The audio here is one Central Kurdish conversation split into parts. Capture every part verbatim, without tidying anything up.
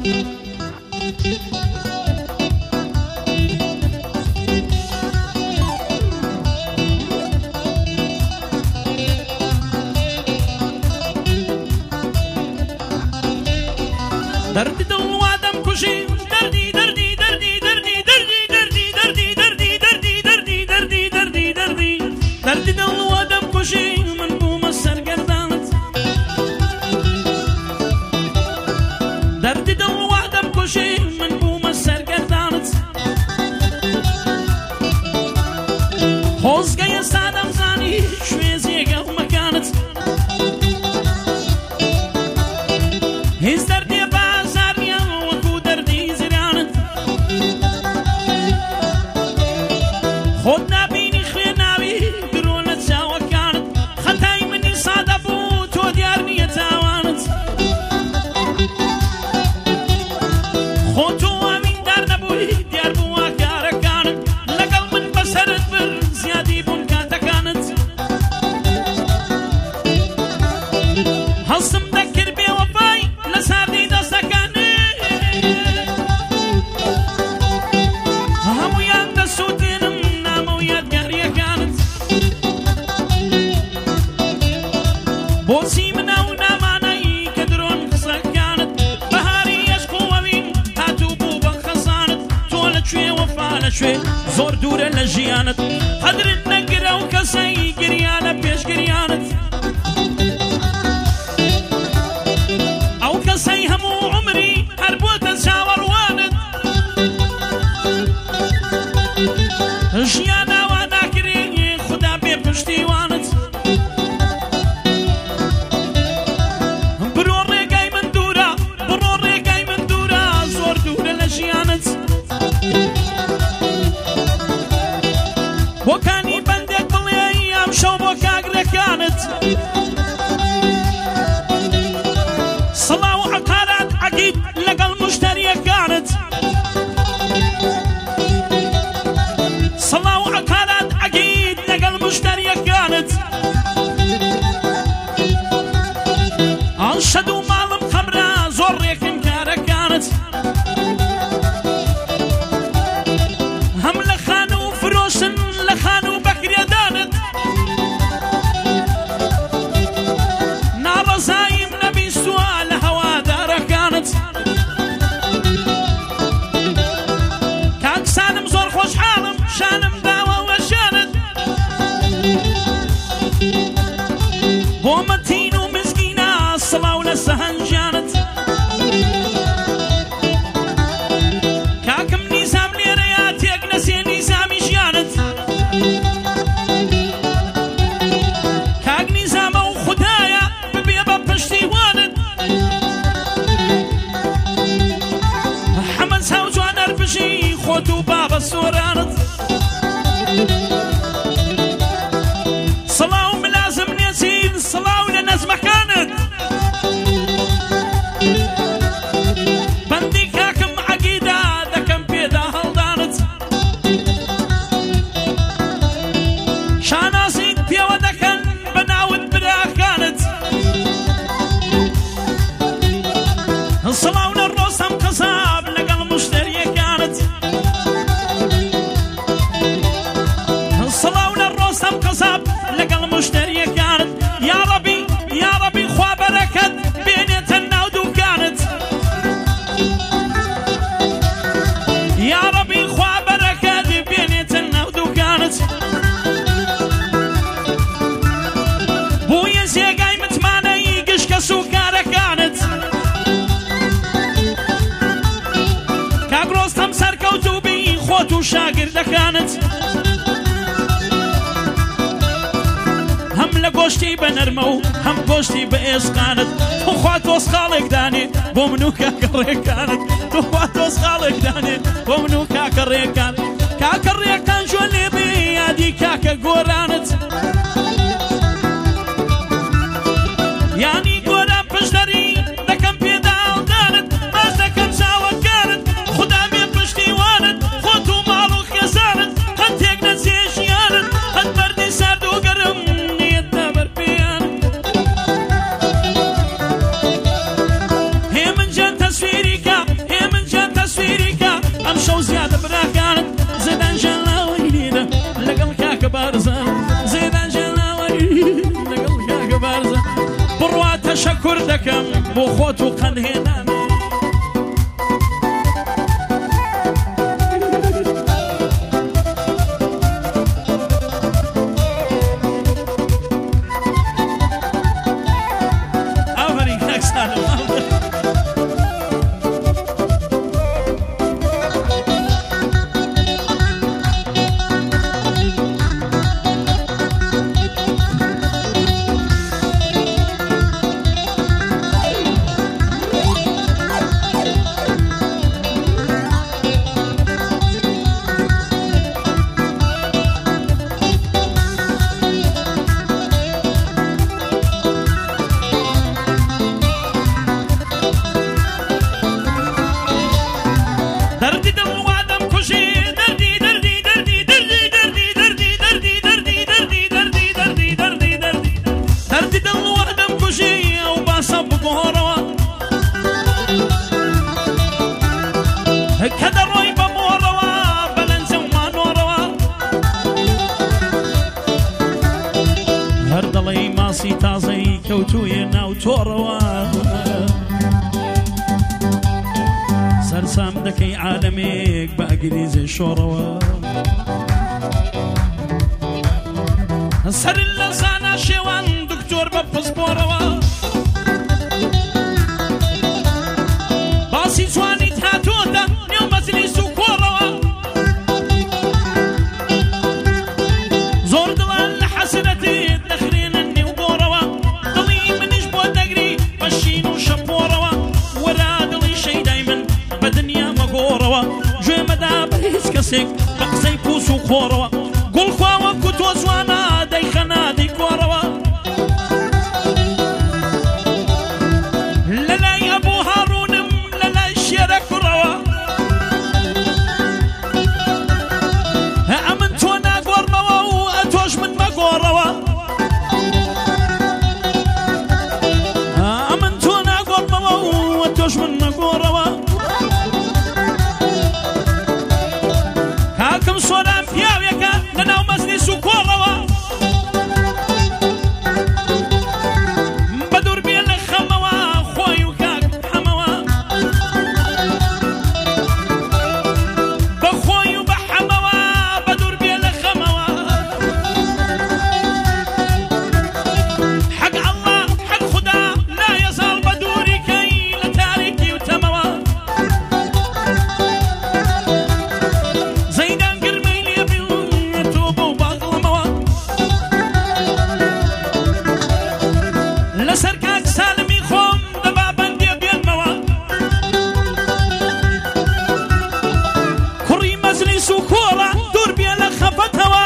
دردی دڵ وادەم کوژی دەردی دەردی دەردی دەردی دەردی دەردی دەردی دەردی دەردی دەردی دەردی دەردی دەردی دەردی دڵ وادەم کوژی من بوومە سەرگەردانت دەردی دڵ وادەم کوژی من بوومە سەرگەردانت خۆزگەیە سادەم زانی شوێ جێگەڵمەکانت هیچ دەردێ خۆت نابینی خوێناوی درۆ لە چاوەکانت خەتای منی سادە بوو تۆ دیار نییە تاوانت خۆ تۆ ئامیندار نەبووی دیار بووە کارەکانت لەگەڵ من بەسەرت بر زیادی بوون کاتەکانت هەڵسم دەکرد بێوەفای لە ساردی دەستەکانت هەموویان دەسووتێنم بۆچی منە و نامانەی کە درۆن قسەکانت بەهاری ئەشقووەوین هاتوو بوو بە خەزانت تۆ لەکوێ وەفا لەکوێ زۆر دوورە لە ژیانت قەدرت نەگرە و کەسەی گریا لە پێشگریانت ئەو کەسەی هەموو عومری هەر بۆتە چاوەڕوانت ژیان ئاوا ناکرێ خودا بێ پشتیوانت بۆکانی بەندێک بڵێ ئەم شەو بۆ کاگرەکانت سڵاو عەقارات عەقید لەگەڵ موشتەریەکانت سڵاو عەقارات عەقید لەگەڵ موشتەریەکانت ئەڵ شەد و ماڵم خەمرە زۆر ڕێکن کارەکانت هەم لە خان و فرۆشن لە خان و بەکرێدانت ناڕەزاییم نەبیستووە لە هەوادارەکانت کاکسانم زۆر خۆشحاڵم شانم داوە وەشانت بۆ مەتین و مزگینە سڵاو لە سەهەنجانت کاکم نیزام لێرەیە تێک نەسێ نیزامی ژیانت کاک نیزامە و خودایە ببێ بە پشتیوانت حەمەد چاو جوان هەربژی خۆت و بابە سۆرانت سڵاو ملازم نێچین سڵاو لە نەزمەکانت بەندی کاکم عەقیدە دەکەم پێدا هەڵدانت شانازیت پێوە دەکەن بە ناوت براکانت سڵاو لە ڕۆستەم قەزاب لەگەڵ موشتەریەکانت سڵاو لە ڕۆستەم قەزاب لەگەڵ موشتەریەکانت یا ڕەبی یا ڕەبی خوا بەرەکەت بێنێتە ناو دووکانت یا ڕەبی خوا بەرەکەت بێنێتە ناو دووکانت بوویە جێگای متمانەی گشکە سوکارەکانت کاک ڕۆستەم سەرکەوتوو بی خۆت و شاگردەکانت هەم لە گۆشتی بە نەرمە و هەم گۆشتی بە ئێسقانت تۆخوا تۆسخاڵێک دانێ بۆ من و کاکە ڕێکانت تۆخوا تۆسخاڵێک دانێ بۆ من و کاکە ڕێکان کاکە ڕێکان ژۆ لێ بێ یادی کاکە گۆرانت یانی گۆران پشتەری دەکەم پێدا هەڵدانت باش دەکەم چاوەکانت خودا بێ پشتیوانت خۆت و ماڵ و خێزانت هەن تێک نەچێ ژیانت هەن بەردی سارد و گەرم نیەتە بەرپێیانت هێمن جان تەسویری کە تشكر دكم بخوت وقنهنا تازەی کەوتوویە ناو تۆڕەوە سەرسام دەکەی عالەمێک بە ئەگریزێ شۆڕەوە سەر لە زانا شێوان دکتۆر بە پسپۆرەوە باسی جوانی هاتۆتە نێو مەجلیس و کۆڕەوە زۆر دڵان لە حەسرەتت دەخرێنە نێو گۆڕەوە دڵی منیش بۆ دەگری بە شین و شەپۆڕەوە وەرا دڵی شەیدای من بە دنیا مەگۆڕەوە گوێمەدا بە هیچ کەسێک بە قسەی پووس و خۆڕەوە گوڵخواوە کو تۆ جوانە دەیخەنا دەیگۆڕەوە لەلای ئەبوو هاڕوونم لەلای شێرە کوڕەوە ئەمن تۆ ناگۆڕمەوە و ئەتۆش من مەگۆڕەوە ئەمن تۆ ناگۆڕمەوە و ئەتۆش من مەگۆڕەوە کاکەم سۆران پیاوێکە لەناو مەجلیس و کۆڕەوە بە دوور بێ لە خەمەوە خۆی و کاک حەمەوە بە خۆی و بە حەمەوە بە دوور بێ لە خەمەوە حەق ئەڵڵا حەق خودا نایەزاڵ بە دووریکەی لە تاریکی و تەمەوە زەیدان گرمەی لێبی و تۆ بەو باگڵەمەوە لەسەر کاک سالمی خۆم دەبا بەندێ بێنمەوە کوڕی مەجلیس و کۆڕە دوور بێ لە خەفەتەوە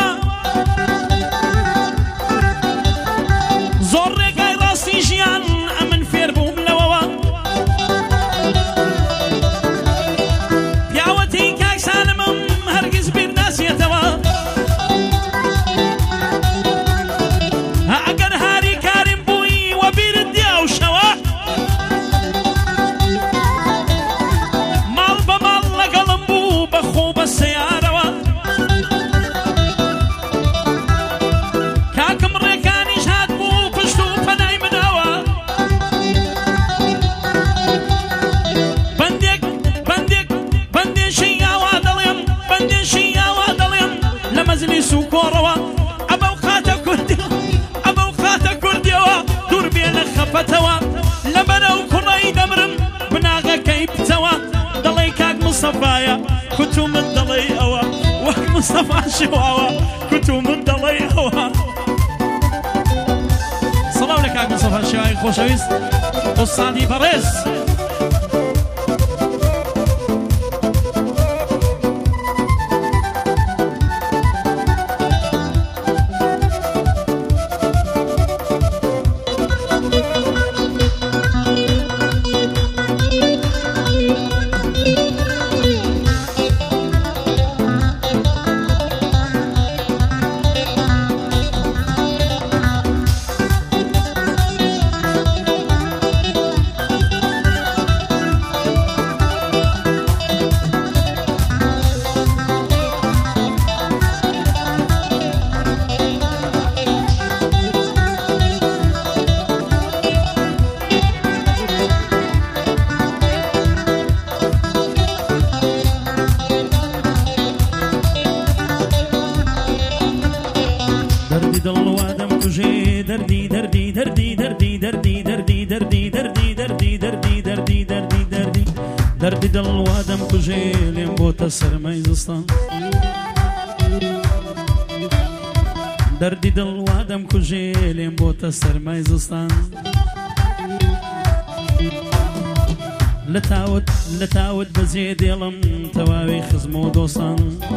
زۆر ڕێگای ڕاستی ژیان ئەمن فێر بووم لەوەوە پیاوەتی کاک سالمم هەرگیز بیر ناسێتەوە ئەگەر هاری کاریم بووی وە بیرت دێ ئەو شەوە ماڵ بە ماڵ لەگەڵم بوو بە خۆ بە سەیارەوە کاکم ڕێکانیش هات بوو پشت و پەنای منەوە بەندێک بەندێک بەندێشی ئاوا دەڵێم بەندێشی ئاوا دەڵێم لە مەجلیس و کۆڕەوە ئەبەو خاتە کوردیەوە ئەبەو خاتە کوردیەوە دوور بێ لە خەفەتەوە لەبەرەو کوڕەی دەمرم بناغەکەی پچەوە دەڵێ کاک مستەفایە کوتو من دەڵێ ئەوە وەک مستەفا شێواوە کوتو من دەڵێ ئەوە سەڵاو لە کاک مستەفا شێوای خۆشەویست ئوستادی بەڕێز دەردی دڵوادەم کوژێ لێم بۆتە سەرمای زستان دەردی دڵوادەم کوژێ لێم بۆتە سەرمای زستان لە تاوت لە تاوت بەجێ دێڵم تەواوی خزم و دۆستان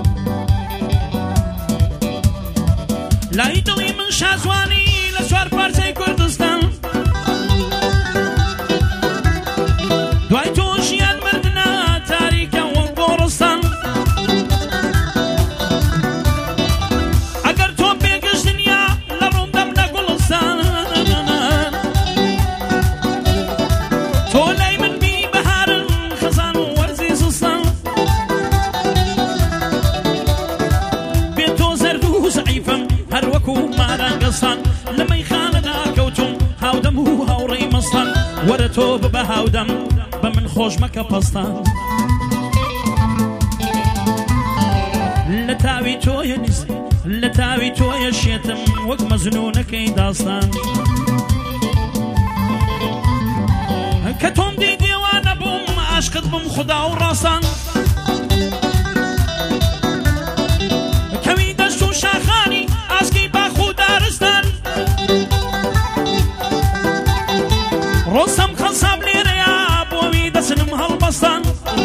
لای دڵی من شازوانی لە چوار پارچەی کوردستان دوای تۆ ژیان مردنا تاریکە وەک گۆڕستان ئەگەر تۆ بێگەشتنیا لە ڕووم دەمنە گوڵستان تۆ لای من بی بەهارن خەزان و وەرزی زستان بێ تۆ زەرد و زەعیفم هەر وەکو مارانگەستان لە مەیخانەدا کەوتم هاودەم و هاوڕێی مەستان وەرە تۆ ببە هاودەم بە من خۆش مەکە پەستان لە تاوی تۆیە نیزی لە تاوی تۆیە شێتم وەک مەزنونەکەی داستان کە تۆم دی دێوانە بووم عاشقت بم خودا و ڕاستان کەوی دەشت و شاخانی ئاسکی باخ و دارستان ڕۆستەم خەساب لێرەیە بۆوی دەچنم هەڵبەستان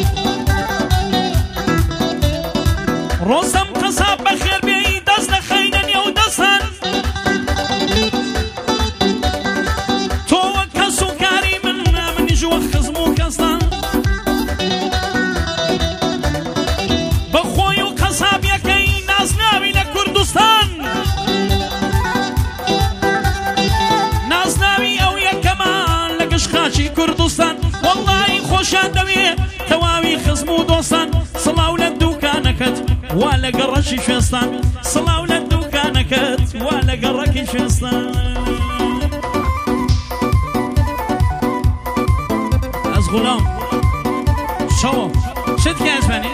ڕۆستەم خەساب بەخێر بێی دەست نەخەینە نێو دەستان تۆ وەک کەس و کاری من منیش وەک خزم و کەستان بەخۆی و قەسابیەکەی نازناوی لە کوردستان نازناوی ئەو یەکەمان لە گشتخاچی کوردستان وەڵڵی خۆشیان دەوێ تەواوی خزم و دۆستان سڵاو لە دووکانەکەت وا لە گەڕەکی شوێستان سڵاو لە دووکانەکەت وا لە گەڕەکی شوێستان ئەس غوڵام شەوە شت کەسمەنی